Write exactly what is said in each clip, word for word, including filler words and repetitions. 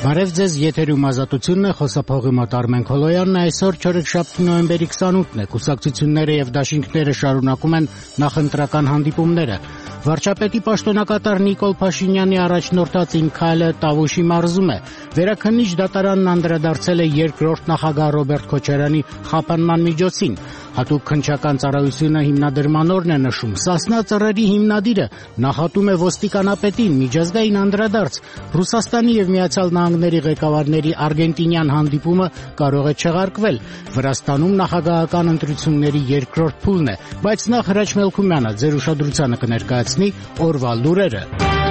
Բարև ձեզ, եթերում ազատությունն է, խոսափողի մոտ Արմեն Քոլոյանն է, այսօր չորեքշաբթի նոյեմբերի քսանութն է, կուսակցությունները եւ դաշինքները շարունակում են նախընտրական հանդիպումները։ Վարչապետի պաշտոնակատար Նիկոլ Փաշինյանի առաջնորդած «Իմ քայլը» Տավուշի մարզում է։ Վերաքննիչ դատարանն անդրադարձել է երկրորդ նախագահ Ռոբերտ Քոչարյանի խափանման միջոցին։ Հատուկ քննչական ծառայությունը հիմնադրման օրն է նշում։ Սասնա ծռերի հիմնադիրը նախատում է ոստիկանապետին միջազգային անդրադարձ։ Ռուսաստանի եւ Միացյալ Նահանգների ղեկավարների արգենտինյան հանդիպումը կարող է չեղարկվել։ Վրաստանում նախագահական ընտրությունների երկրորդ փուլն է, բայց նախ Հրաչ Մելքումյանը ձեր ուշադրությանը կներկայացնի օրվա լուրերը։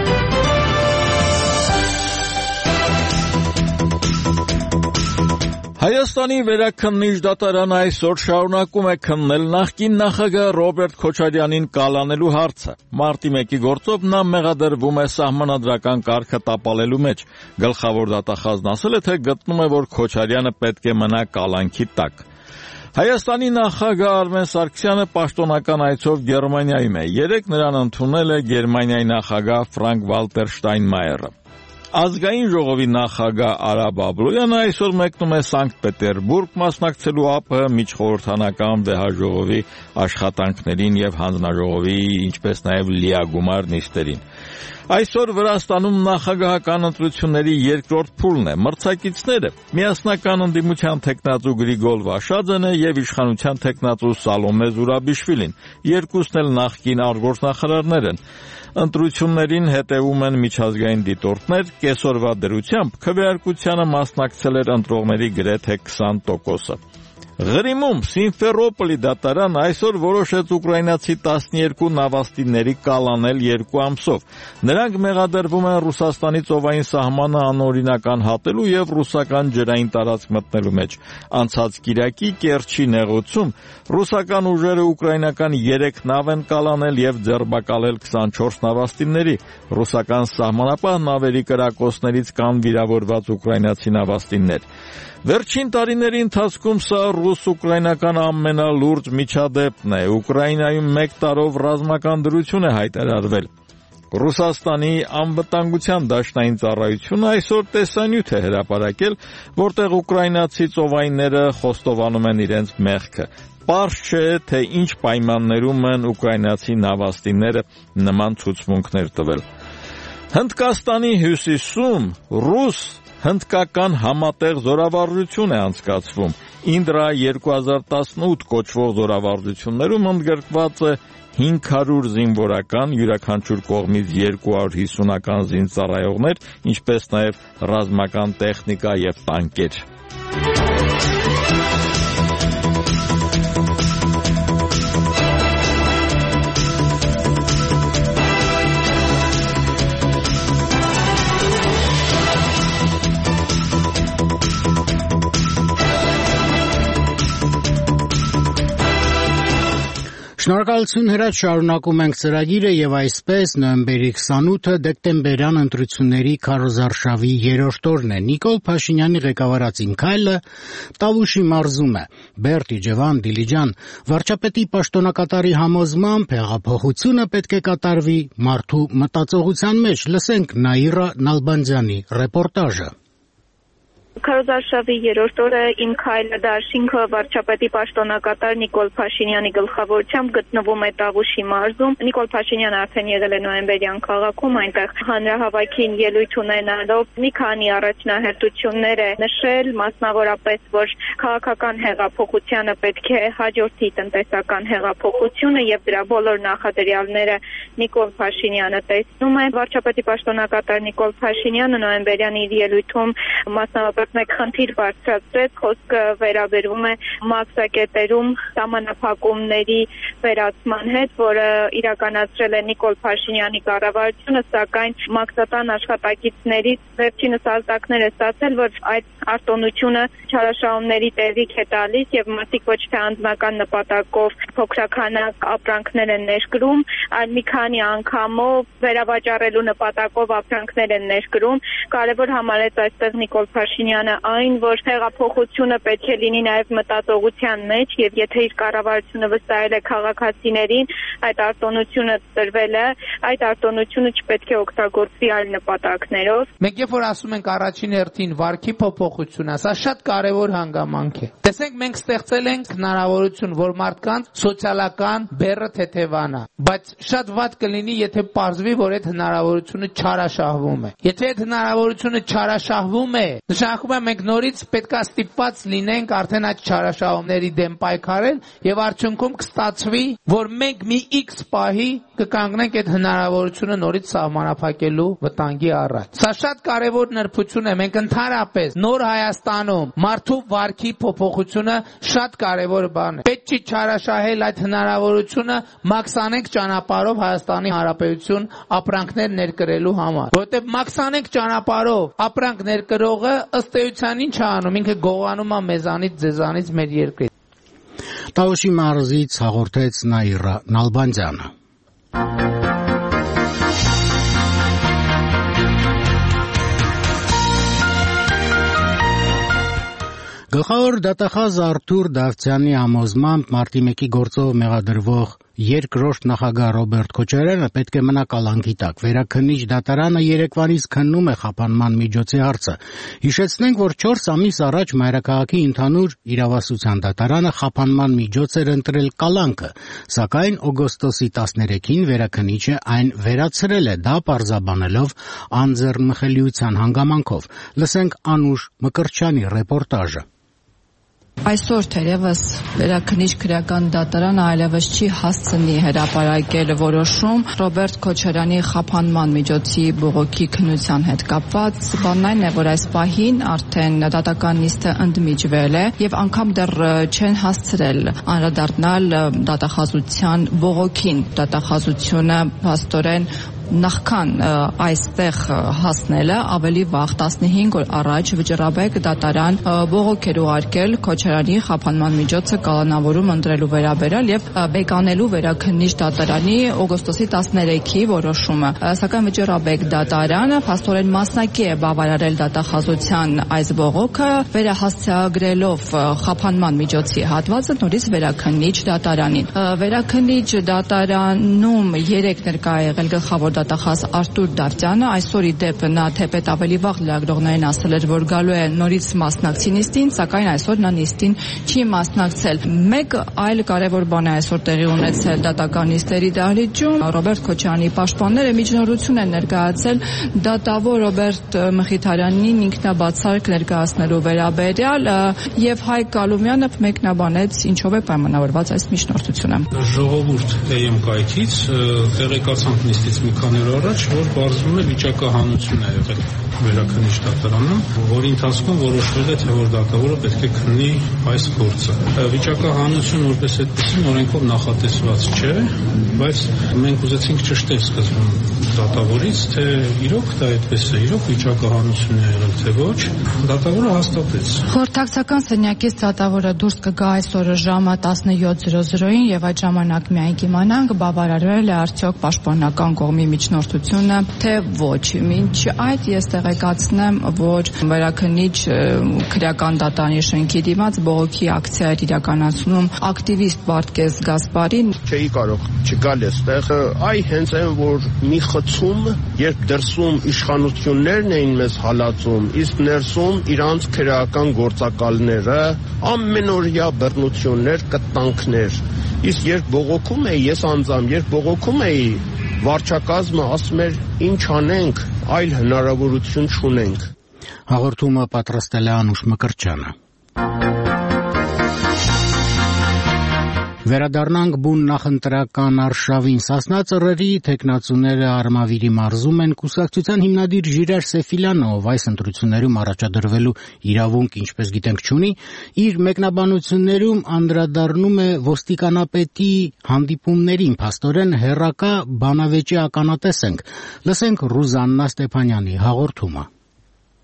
Հայաստանի վերաքննիչ դատարանը այսօր շարունակում է քննել նախկին նախագահ Ռոբերտ Քոչարյանին կալանելու հարցը։ Մարտի մեկի գործով նա մեղադրվում է սահմանադրական կարգը տապալելու մեջ։ Գլխավոր դատախազն ասել է, թե գտնում է, որ Քոչարյանը պետք է մնա կալանքի տակ։ Հայաստանի նախագահ Արմեն Սարգսյանը պաշտոնական այցով Գերմանիայում է։ Երեկ նրան ընդունել է Գերմանիայի նախագահ Ֆրանկ Վալտեր Շտայնմայերը։ Ազգային ժողովի նախագահ Արա Բաբլոյանը այսօր մեկնում է Սանկտ Պետերբուրգ մասնակցելու ԱՊՀ միջխորհրդանական վեհաժողովի աշխատանքներին եւ հանձնաժողովի, ինչպես նաեւ լիագումար նիստերին։ Այսօր Վրաստանում նախագահական ընտրությունների երկրորդ փուլն է։ Մրցակիցները միասնական ընդդիմության թեկնածու Գրիգոր Վաշաձենը եւ իշխանության թեկնածու Սալոմե Զուրաբիշվիլին, երկուսն էլ նախկին արտգործնախարարներ են։ Ընտրություններին հետևում են միջազգային դիտորդներ, կեսօրվա դրությամբ քվեարկությանը մասնակցել էր ընտրողների գրեթե քսան տոկոսը։ Ղրիմում Սիմֆերոպոլի դատարան այսօր որոշեց ուկրաինացի տասներկու նավաստիների կալանել երկու ամսով։ Նրանք մեղադրվում են Ռուսաստանի ծովային սահմանը անօրինական հատելու եւ ռուսական ջրային տարածք մտնելու մեջ։ Անցած կիրակի Կերչի նեղուցում ռուսական ուժերը ուկրաինական երեք նավ են կալանել եւ ձերբակալել քսանչորս նավաստիների։ Ռուսական սահմանապահ նավերի կրակոցներից կան վիրավորված ուկրաինացի նավաստիներ։ Վերջին տարիների ընթացքում սա ռուս-ուկրաինական ամենալուրջ միջադեպն է։ Ուկրաինայում մեկ տարով ռազմական դրություն է հայտարարվել։ Ռուսաստանի անվտանգության դաշնային ծառայությունը այսօր տեսանյութ է հրապարակել, որտեղ ուկրաինացի ծովայինները խոստովանում են իրենց մեղքը։ Պարզ չէ, թե ինչ պայմաններում են ուկրաինացի նավաստիները նման ցուցմունքներ տվել։ Հնդկաստանի հյուսիսում ռուս հնդկական համատեղ զորավարժություն է անցկացվում։ Ինդրա երկու հազար տասնութ կոչվող զորավարժություններում ընդգրկված է հինգ հարյուր զինվորական, յուրաքանչյուր կողմից երկու հարյուր հիսունական զինծառայողներ, ինչպես նաև ռազմական տեխնիկա եւ տանկեր։ Շնորհակալություն Հրաչ, շարունակում ենք ծրագիրը եւ այսպես նոյեմբերի քսանութը դեկտեմբերյան ընտրությունների քարոզարշավի երրորդ օրն է։ Նիկոլ Փաշինյանի ղեկավարած «Իմ քայլը» Տավուշի մարզում է։ Բերտ Իջևան, Դիլիջան, վարչապետի պաշտոնակատարի համոզմամբ հեղափոխությունը պետք է կատարվի մարդու մտածողության մեջ։ Լսենք Նաիրա Նալբանդյանի ռեպորտաժը։ Քարոզարշավի երրորդ օրը «Իմ քայլը» դաշինքը վարչապետի պաշտոնակատար Նիկոլ Փաշինյանի գլխավորությամբ գտնվում է Տավուշի մարզում։ Նիկոլ Փաշինյանը արդեն եղել է նոյեմբերյան քաղաքում, այնտեղ հանրահավաքին ելույթ ունենալով մի քանի առաջնահերթություններ է նշել, մասնավորապես, որ քաղաքական հեղափոխությանը պետք է հաջորդի տնտեսական հեղափոխությունը եւ դրա բոլոր նախադրյալները Նիկոլ Փաշինյանը տեսնում է։ Վարչապետի պաշտոնակատար Նիկոլ Փաշինյանը նոյեմբերյան իր ելույթում մասնավորապես մեկ խնդիր բարձրացրեց, խոսքը վերաբերում է մաքսակետերում սահմանափակումների վերացման հետ, որը իրականացրել է Նիկոլ Փաշինյանի կառավարությունը, սակայն մաքսատան աշխատակիցներից վերջինս արտակներ է ստացել, որ այդ արտոնությունը չարաշահումների տեղիք է տալիս եւ մարդիկ ոչ թե անձնական նպատակով փոքրականակ ապրանքներ են ներկրում, այլ մի քանի անգամով վերավաճառելու նպատակով ապրանքներ են ներկրում։ Կարևոր համարեց այստեղ Նիկոլ Փաշինյանը Փաշինյանը այն, որ հեղափոխությունը պետք է լինի նաև մտածողության մեջ, եւ եթե իր կառավարությունը վստահել է քաղաքացիներին, այդ արտոնությունը տրվել է, այդ արտոնությունը չպետք է օգտագործվի այլ նպատակներով։ Մենք երբ որ ասում ենք առաջին հերթին վարքի փոփոխությունը, սա շատ կարևոր հանգամանք է։ Տեսեք, մենք ստեղծել ենք հնարավորություն, որ մարդկանց սոցիալական բեռը թեթևանա, բայց շատ վատ կլինի, եթե պարզվի, որ այդ հնարավորությունը չարաշահվում է։ Եթե այդ հնարավորությունը չարաշահվում է, նշանակում է մենք նորից պետքա ստիպված լինենք արդեն այդ չարաշահումների դեմ պայքարել եւ արդյունքում կստացվի, որ մենք մի X պահի կկանգնենք այդ հնարավորությունը նորից սահմանափակելու վտանգի առաջ։ Սա շատ կարևոր նրբություն է, մենք ընդհանրապես նոր Հայաստանում մարդու վարքի փոփոխությունը շատ կարևոր բան է։ Պետք չի չարաշահել այդ հնարավորությունը, մաքս անենք ճանապարհով Հայաստանի Հանրապետություն ապրանքներ ներկրելու համար, որովհետև մաքս անենք ճանապարհով ապրանք ներկրողը ըստ էության ինչ անում, ինքը գողանում է մեզանից, ձեզանից, մեր երկրից։ Տավուշի մարզից հաղորդեց Նաիրա Նալբանդյանը։ Գլխավոր դատախազ Արթուր Դավթյանի համոզմամբ մարտի մեկի գործով մեղադրվող երկրորդ նախագահ Ռոբերտ Քոչարյանը պետք է մնա կալանքի տակ։ Վերաքննիչ դատարանը երեկվանից քննում է խափանման միջոցի հարցը։ Հիշեցնենք, որ չորս ամիս առաջ Մայրաքաղաքի ընդհանուր իրավասության դատարանը խափանման միջոց էր ընտրել կալանքը, սակայն օգոստոսի տասներեքին վերաքննիչը այն վերացրել է, դա պարզաբանելով անձեռնմխելիության հանգամանքով։ Լսենք Անուշ Մկրտչյանի ռեպորտաժը։ Այսօր թերևս վերաքննիչ քրեական դատարանը այլևս չի հասցնի հրապարակել որոշում Ռոբերտ Քոչարյանի խափանման միջոցի բողոքի քննության հետ կապված։ Բանն այն է, որ այս պահին արդեն դատական նիստը ընդմիջվել է եւ անգամ դեռ չեն հասցրել անդրադառնալ դատախազության բողոքին։ Դատախազությունը փաստորեն նախքան այստեղ հասնելը ավելի վաղ տասնհինգ օր առաջ վճռաբեկ դատարան բողոք էր ուղարկել Քոչարյանի խափանման միջոցը կալանավորում ընտրելու վերաբերյալ եւ բեկանելու վերաքննիչ դատարանի օգոստոսի տասներեքի որոշումը։ Սակայն վճռաբեկ դատարանը փաստորեն մասնակի է բավարարել դատախազության այս բողոքը, վերահասցեագրելով խափանման միջոցի հատվածը նորից վերաքննիչ դատարանին։ Վերաքննիչ դատարանում երեք ներկա է եղել գլխավոր դատախազ Արթուր Դավթյանը, այսօր ի դեպ նա թեպետ ավելի վաղ լրագրողներին ասել էր, որ գալու է նորից մասնակցի նիստին, սակայն այսօր նա նիստին չի մասնակցել։ Մեկ այլ կարևոր բան է այսօր տեղի ունեցել դատական նիստերի դահլիճում։ Ռոբերտ Քոչարյանի պաշտպանները միջնորդություն են ներկայացել դատավոր Ռոբերտ Մխիթարյանին ինքնաբացարկ ներկայացնելու վերաբերյալ եւ Հայկ Գալումյանը մեկնաբանեց ինչով է պայմանավորված այս միջնորդությունը։ Ժողովուրդ էեմ կայքից տեղեկացանք նիստից մի քանի օր առաջ, որ բարձվում է վիճակահանություն է եղել վերաքննիչ դատարանում, որի ընթացքում որոշվել է, թե որ դատավորը պետք է քննի այս գործը։ Վիճակահանություն որպես այդպեսին օրենքով նախատեսված չէ, բայց մենք ուզեցինք ճշտել սկզբում դատավորից, թե իրոք դա այդպես է, իրոք վիճակահանություն է եղել, թե ոչ։ Դատավորը հաստատեց։ Խորհրդակցական սենյակից դատավորը դուրս կգա այսօր ժամը տասնյոթ զրո զրոին եւ այդ ժամանակ միայն կիմանանք բավարարվել է արդյոք պաշտպանական կողմի միջնորդությունը, թե ոչ։ Մինչ այդ ես տեղեկացնեմ, որ վերաքննիչ քրեական դատարանի շենքի դիմաց բողոքի ակցիա էր իրականացնում ակտիվիստ Բարտկես Գասպարին։ Չէի կարող չգալ այստեղ, այ հենց այն որ մի խցում, երբ դրսում իշխանություններն էին մեզ հալածում, իսկ ներսում իրանց քրեական գործակալները, ամենօրյա բռնություններ, կտանքներ։ Իսկ երբ բողոքում էի, ես անձամբ երբ բողոքում էի, վարչակազմը ասում էր ինչ անենք, այլ հնարավորություն չունենք։ Հաղորդումը պատրաստել է Անուշ Մկրտչյանը։ Վերադառնանք բուն նախընտրական արշավին։ Սասնա ծռերի թեկնածուները Արմավիրի մարզում են կուսակցության հիմնադիր Ժիրայր Սեֆիլյանը, ով այս ընտրություններում առաջադրվելու իրավունք, ինչպես գիտենք, չունի, իր մեկնաբանություններում անդրադառնում է ոստիկանապետի հանդիպումներին, փաստորեն հերրակա բանավեճի ականատես ենք։ Լսենք Ռուզաննա Ստեփանյանի հաղորդումը։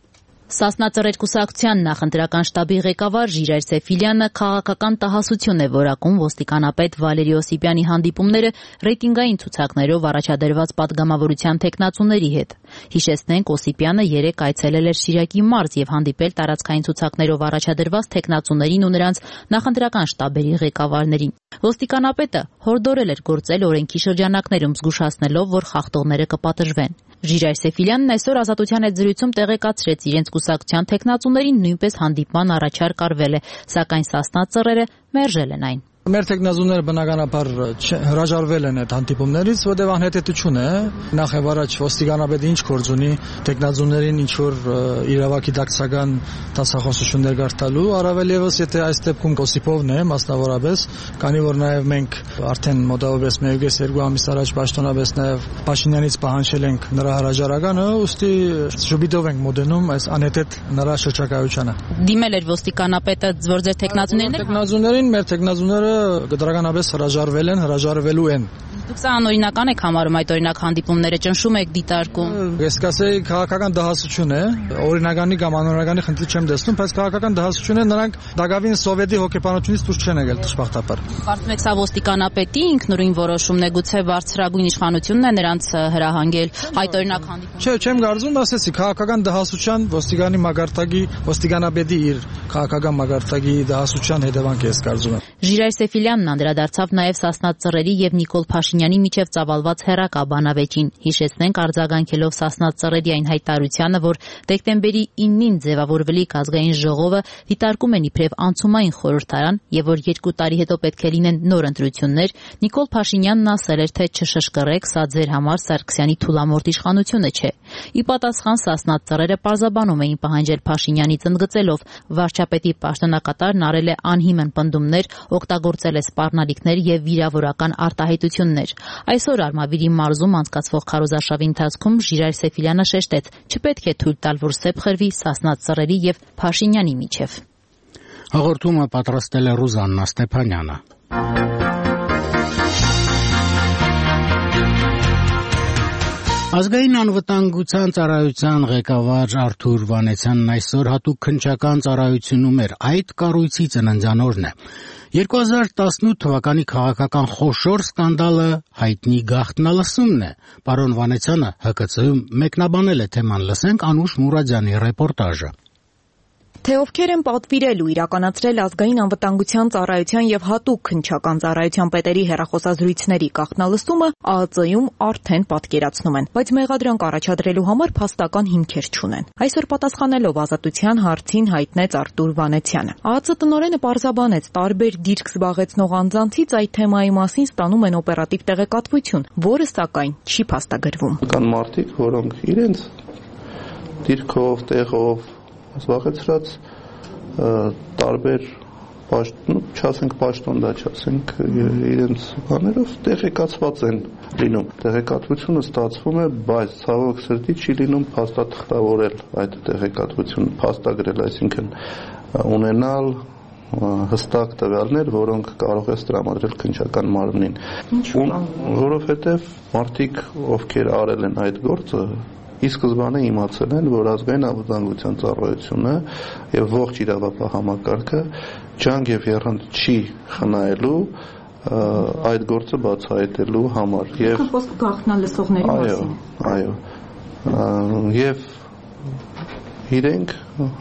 Սասնա ծռեր կուսակցության նախընտրական շտաբի ղեկավար Ժիրայր Սեֆիլյանը քաղաքական տհասություն է որակում ոստիկանապետ Վալերի Օսիպյանի հանդիպումները ռեյտինգային ցուցակներով առաջադրված պատգամավորության թեկնածուների հետ։ Հիշեցնենք, Օսիպյանը երեկ այցելել էր Շիրակի մարզ եւ հանդիպել տարածքային ցուցակներով առաջադրված թեկնածուներին ու նրանց նախընտրական շտաբերի ղեկավարներին։ Ոստիկանապետը հորդորել էր գործել օրենքի շրջանակներում, զգուշացնելով, որ խախտողները կպատժվեն։ Ժիրայր Սեֆիլյանն այսօր Ազատության հետ զրույցում տեղեկացրեց, իրենց կուսակցության թեկնածուներին նույնպես հանդիպման առաջարկ արվել է, սակայն Սասնա ծռերը մերժել են այն։ Մեր տեխնազուները բնականաբար հրաժարվել են այդ հանդիպումներից, որտեղ անհետեթություն է, նախ եւ առաջ ոստիկանապետը ինչ գործ ունի տեխնազուներին ինչ որ իրավակի դակցական դասախոսություններ գարտալու, առավել եւս եթե այս դեպքում Օսիպովն է մասնավորապես, քանի որ նաեւ մենք արդեն մոտավորապես մեկ երկու ամիս առաջ պաշտոնապես նաեւ Փաշինյանից պահանջել ենք նրա հրաժարականը, ուստի շուտով ենք մոտենում այս անհետեթ նրա շրջակայությանը։ Դիմել էր ոստիկանապետը, որ ձեր տեխնազուներն են։ Տեխնազուներին մեր տեխնազուները գդրականապես հրաժարվել են, հրաժարվելու են։ Դուք սա անօրինական եք համարում այդ օրինակ հանդիպումները, ճնշում եք դիտարկում։ Ես կասեի քաղաքական դահասություն է, օրինականի կամ անօրինականի խնդիր չեմ տեսնում, բայց քաղաքական դահասություն է, նրանք դակավին սովետի հոգեբանությունից դուրս չեն եկել դժբախտաբար։ Կարծում եք սա ոստիկանապետի ինքնուրույն որոշումն է, գուցե բարձրագույն իշխանությունն է նրանց հրահանգել այդ օրինակ հանդիպում։ Չէ, չեմ կարծում, ասեցի, քաղաքական դահասության ոստիկանի մագարտակի, ոստիկանապետի իր քաղաքական մագարտակի դահասության հետևանք է, ես կարծում եմ։ Ժիրայր Սեֆիլյանն անդրադարձավ նաև Սասնա ծռերի եւ Նիկոլ Փաշինյանի միջև ծավալված հեռակա բանավեճին։ Հիշեցնենք, արձագանքելով Սասնա ծռերի այն հայտարարությանը, որ դեկտեմբերի իննին ձևավորվելիք ազգային ժողովը դիտարկում են իբրև անցումային խորհրդարան եւ որ երկու տարի հետո պետք է լինեն նոր ընտրություններ, Նիկոլ Փաշինյանն ասել էր, թե չշշկռեք, սա ձեր համար Սարգսյանի թուլամորթ իշխանությունը չէ։ Ի պատասխան Սասնա ծռերը պարզաբանում էին պահանջել Փաշինյանից ընդգծելով, վարչապետի պաշտոնակատարն արել է անհիմն պնդումներ, օգտագործել է սպառնալիքներ եւ վիրավորական արտահայտություններ։ Այսօր Արմավիրի մարզում անցկացվող քարոզարշավի ընթացքում Ժիրայր Սեֆիլյանը շեշտեց, չպետք է թույլ տալ, որ սեպ խրվի Սասնա ծռերի եւ Փաշինյանի միջև։ Հաղորդումը պատրաստել է Ռուզաննա Ստեփանյանը։ Ազգային անվտանգության ծառայության ղեկավար Արթուր Վանեցյանն այսօր հատուկ քննչական ծառայությունում էր, այդ կառույցի ծննդյանօրն է։ երկու հազար տասնութ թվականի քաղաքական խոշոր սկանդալը հայտնի գաղտնալսումն է։ Պարոն Վանեցյանը Հ Կ Ց-ում մեկնաբանել է թեման, լսենք Անուշ Մուրադյանի ռեպորտաժը։ Թե ովքեր են պատվիրել ու իրականացրել ազգային անվտանգության ծառայության եւ հատուկ քննչական ծառայության պետերի հեռախոսազրույցների գաղտնալսումը Ա Ծ Յում արդեն պատկերացնում են, բայց մեղադրանք առաջադրելու համար փաստական հիմքեր չունեն։ Այսօր պատասխանելով Ազատության հարցին հայտնեց Արթուր Վանեցյանը։ Ա Ծ տնօրենը պարզաբանեց, տարբեր դիրք զբաղեցնող անձանցից այդ թեմայի մասին ստանում են օպերատիվ տեղեկատվություն, որը սակայն չի փաստագրվում։ Կան մարդիկ, որոնք իրենց դիրքով, տեղով զբաղեցրած տարբեր պաշտոն, չասենք պաշտոն դա, չասենք իրենց բաներով տեղեկացված են լինում։ Տեղեկատվությունը ստացվում է, բայց ցավոք սրտի չի լինում փաստաթղթավորել այդ տեղեկատվությունը, փաստագրել, այսինքն ունենալ հստակ տվյալներ, որոնք կարող է տրամադրել քննչական մարմնին։ Որովհետև մարդիկ, ովքեր արել են այդ գործը, ի սկզբանե իմացել են, որ ազգային անվտանգության ծառայությունը եւ ողջ իրավապահ համակարգը ջանք եւ եռանդ չի խնայելու այդ գործը բացահայտելու համար։ Եվ խոսքը գաղտնալսողների մասին։ Այո, այո։ Եվ իրենք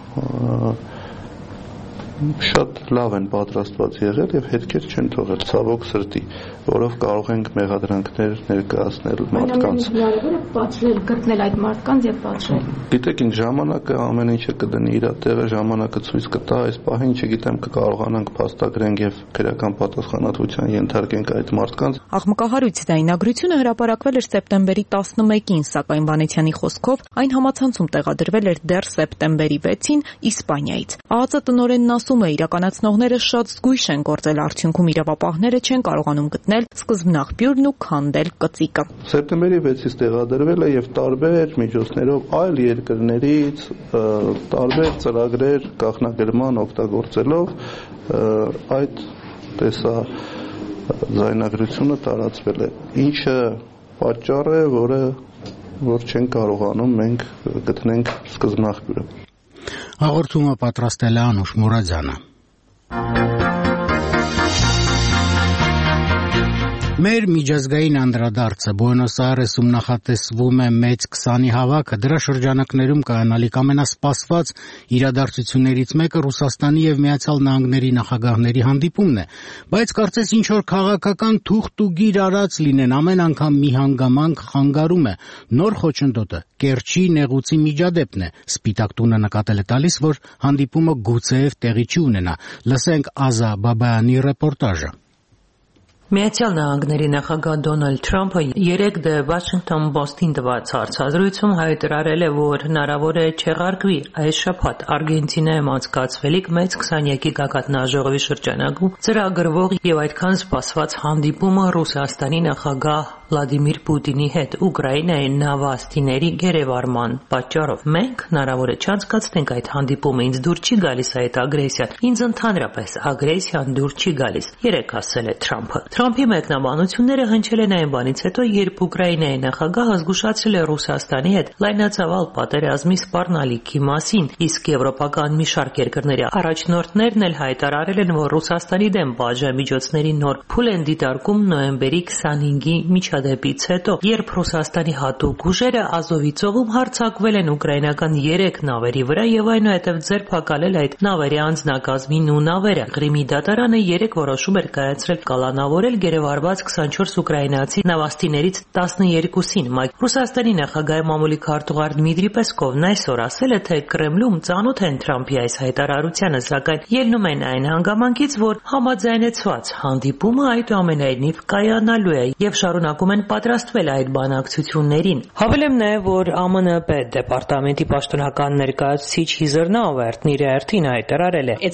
շատ լավ են պատրաստված եղել եւ հետքեր չեն թողել, ցավոք սրտի, որով կարող ենք մեղադրանքներ ներկայացնել մարդկանց։ Պատժել, գտնել այդ մարդկանց եւ պատժել։ Գիտեք, ինչ ժամանակը ամեն ինչը կդնի իր տեղը, ժամանակը ցույց կտա, այս պահին չգիտեմ կկարողանանք փաստագրենք եւ քրեական պատասխանատվության ենթարկենք այդ մարդկանց։ Աղմկահարույց դայնագրությունը հրապարակվել էր սեպտեմբերի տասնմեկին, սակայն Վանեցյանի խոսքով այն համացանցում տեղադրվել էր դեռ սեպտեմբերի վեցին Իսպանիայից։ Ա Ծ տնօրենն ասում է, իրականացնողները շատ զգույշ են գործել, արդյունքում իրավապահները չեն կարողանում գտնել սկզբնաղբյուրն ու քանդել կծիկը։ Սեպտեմբերի վեցից տեղադրվել է եւ տարբեր միջոցներով այլ երկրներից տարբեր ծրագրեր կանխագրման օգտագործելով այդ տեսա ձայնագրությունը տարածվել է, ինչը պատճառ է, որը որ չեն կարողանում մենք գտնենք սկզբնաղբյուրը։ Հաղորդումը պատրաստել է Անուշ Մուրադյանը։ Մեր միջազգային անդրադարձը Բուենոս Այրեսում նախատեսվում է մեծ քսանի հավաքը, դրա շրջանակներում կայանալիք ամենասպասված իրադարձություններից մեկը Ռուսաստանի եւ Միացյալ Նահանգների նախագահների հանդիպումն է, բայց կարծես ինչ-որ քաղաքական թուղթ ու գիր արած լինեն, ամեն անգամ մի հանգամանք խանգարում է։ Նոր խոչընդոտը Կերչի նեղուցի միջադեպն է։ Սպիտակ տունը նկատել է տալիս, որ հանդիպումը գուցեև տեղի չի ունենա։ Լսենք Ազա Բաբայանի ռեպորտաժը։ Միացյալ Նահանգների նախագահ Դոնալդ Թրամփը երեկ The Washington Post-ին տված հարցազրույցում հայտարարել է, որ հնարավոր է չեղարկվի այս շաբաթ Արգենտինայում անցկացվելիք մեծ քսանյակի գագաթնաժողովի շրջանակում ծրագրվող եւ այդքան սպասված հանդիպումը Ռուսաստանի նախագահ Վլադիմիր Պուտինի հետ Ուկրաինայի նավաստիների գերեվարման պատճառով։ Մենք հնարավոր է չանցկացնենք այդ հանդիպումը, ինձ դուր չի գալիս այդ ագրեսիան, ինձ ընդհանրապես ագրեսիան դուր չի գալիս, երեկ ասել է Թրամփը։ Թրամփի մեկնաբանությունները հնչել են այն բանից հետո, երբ Ուկրաինայի նախագահը զգուշացրել է Ռուսաստանի հետ լայնածավալ պատերազմի սպառնալիքի մասին, իսկ եվրոպական մի շարք երկրների առաջնորդներն էլ հայտարարել են, որ Ռուսաստանի դեմ բաժանմիջոցների նոր փուլ են դիտարկում նոյեմբերի քսանհինգի միջադեպից հետո, երբ Ռուսաստանի հատուկ ուժերը Ազովի ծովում հարձակվել են ուկրաինական երեք նավերի վրա եւ այնուհետեւ ձերբակալել այդ նավերի անձնակազմին ու նավերը։ Ղրիմի դատարանը երեք որոշում էր կայացրել կալանավորել գերեվարված քսանչորս ուկրաինացի նավաստիներից տասներկուսին։ Ռուսաստանի նախագահի մամուլի քարտուղար Դմիտրի Պեսկովն այսօր ասել է, թե Կրեմլում ծանոթ են Թրամփի այս հայտարարությանը, սակայն ելնում են այն հանգամանքից, որ համաձայնեցված հանդիպումը այդուամենայնիվ կայանալու է եւ շարունակում են պատրաստվել այդ բանակցություններին։ Հավելեմ նաեւ, որ ԱՄՆ պետդեպարտամենտի պաշտոնական ներկայացուցիչ Հիզր Նաուերտն իր հերթին հայտարարել է.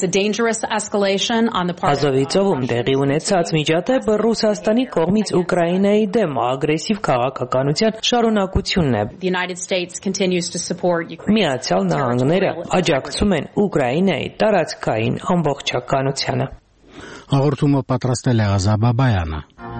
Ազովի ծովում տեղի ունեցած միջադեպը Ռուսաստանի կողմից Ուկրաինայի դեմ ագրեսիվ քաղաքականության շարունակությունն է։ Միացյալ Նահանգները աջակցում են Ուկրաինայի տարածքային ամբողջականությանը։ Հաղորդումը պատրաստել է Ազա Բաբայանը։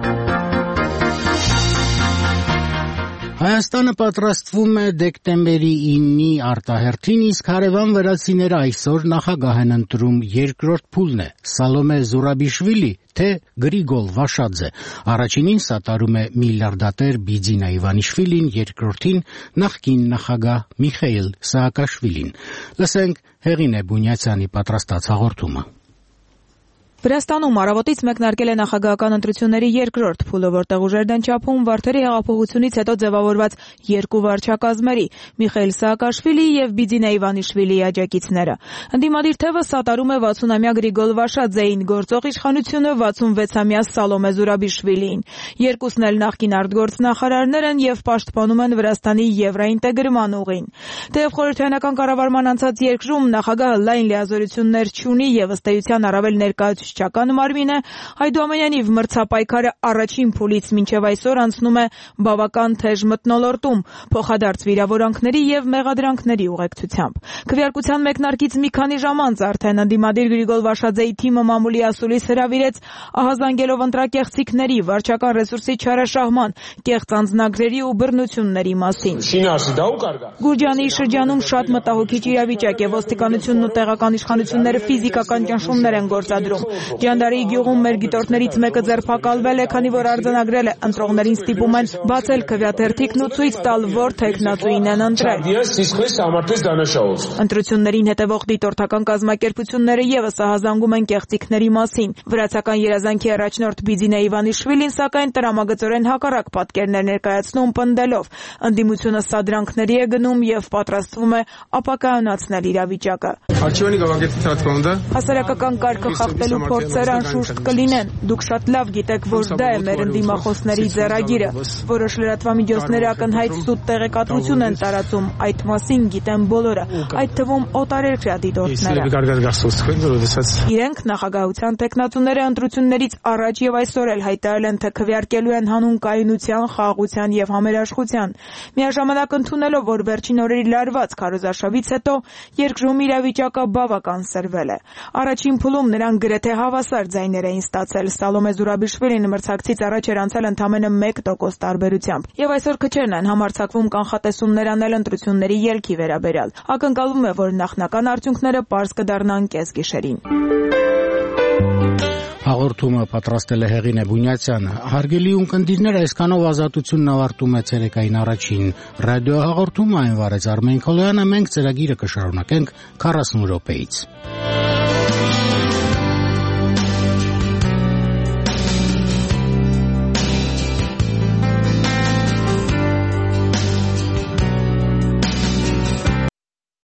Հայաստանը պատրաստվում է դեկտեմբերի իննի արտահերթին, իսկ հարևան վրացիները այսօր նախագահ են ընտրում, երկրորդ փուլն է Սալոմե Զուրաբիշվիլի, թե Գրիգոլ Վաշադզե։ Առաջինին սատարում է միլիարդատեր Բիձինա Իվանիշվիլին, երկրորդին նախկին նախագահ Միխեիլ Սաակաշվիլին։ Լսենք Հեղինե Բունյացյանի պատրաստած հաղորդումը։ Վրաստանում առավոտից մեկնարկել է նախագահական ընտրությունների երկրորդ փուլը, որտեղ ուժերն են չափում Վարդերի հեղափոխությունից հետո ձևավորված երկու վարչակազմերի՝ Միխեիլ Սաակաշվիլի եւ Բիձինա Իվանիշվիլիի աջակիցները։ Ընդդիմադիր թևը սատարում է վաթսունամյա Գրիգոլ Վաշադզեին, գործող իշխանությունը վաթսունվեցամյա Սալոմե Զուրաբիշվիլիին։ Երկուսն էլ նախկին արտգործնախարարներ են եւ պաշտպանում են Վրաստանի եվրոինտեգրման ուղին։ Թեև խորհրդարանական կառավարման անցած երկրում նախագահը լայն լիազորություններ չունի եւ ըստ էության առավել ներկայացուցիչ Չական մարմին է, այդուամենայնիվ մրցապայքարը առաջին փուլից մինչև այսօր անցնում է բավական թեժ մթնոլորտում, փոխադարձ վիրավորանքների եւ մեղադրանքների ուղեկցությամբ։ Քվեարկության մեկնարկից մի քանի ժամ անց արդեն ընդդիմադիր Գրիգոլ Վաշադզեի թիմը մամուլի ասուլիս հրավիրեց ահազանգելով ընտրակեղծիքների, վարչական ռեսուրսի չարաշահման, կեղծ անձնագրերի ու բռնությունների մասին։ Գուրջանի շրջանում շատ մտահոգիչ իրավիճակ է, ոստիկանությունն ու տեղական իշխանությունները ֆիզիկական ճնշումներ են գործադրում։ Ջանդարի գյուղում մեր գիտորդներից մեկը ձերբակալվել է, քանի որ արձանագրել է ընտրողներին ստիպում են բացել քվեաթերթիկն ու ցույց տալ, որ թեկնածուին են ընտրել։ Ընտրություններին հետևող դիտորդական կազմակերպությունները եւս ահազանգում են կեղծիքների մասին։ Վրացական երազանքի առաջնորդ Բիձինա Իվանիշվիլին սակայն տրամագծորեն հակառակ պատկերներ ներկայացնում, պնդելով ընդդիմությունը սադրանքների է գնում եւ պատրաստվում է ապակայունացնել իրավիճակը։ Հասարակական կարգը խախտելու փորձեր անշուշտ կլինեն։ Դուք շատ լավ գիտեք, որ դա է մեր ընդդիմախոսների ձեռագիրը։ Որոշ լրատվամիջոցներ ակնհայտ սուտ տեղեկատվություն են տարածում, այդ մասին գիտեն բոլորը, այդ թվում օտարերկրյա դիտորդները։ Իրենք նախագահության տեխնատուները ընտրություններից առաջ եւ այսօր էլ հայտարարել են, թե քվեարկելու են հանուն կայունության, խաղաղության եւ համերաշխության։ Միաժամանակ ընդունելով, որ վերջին օրերի լարված քարոզարշավից հետո երկրում իրավիճակը բավական սրվել է։ Առաջին փուլում նրանք գրեթե հավասար ձայներ էին ստացել։ Սալոմե Զուրաբիշվիլին մրցակցից առաջ էր անցել ընդամենը մեկ տոկոս տարբերությամբ։ Եվ այսօր քչերն են համարձակվում կանխատեսումներ անել ընտրությունների ելքի վերաբերյալ։ Ակնկալվում է, որ նախնական արդյունքները պարզ կդառնան կեսգիշերին։ Հաղորդումը պատրաստել է Հեղինե Բունյացյանը։ Հարգելի ունկնդիրներ, այսքանով Ազատությունն ավարտում է ցերեկային առաջին ռադիոհաղորդումը, այն վարեց Արմեն Քոլոյանը, մենք ծրագիրը կշարունակենք քառասուն րոպեից։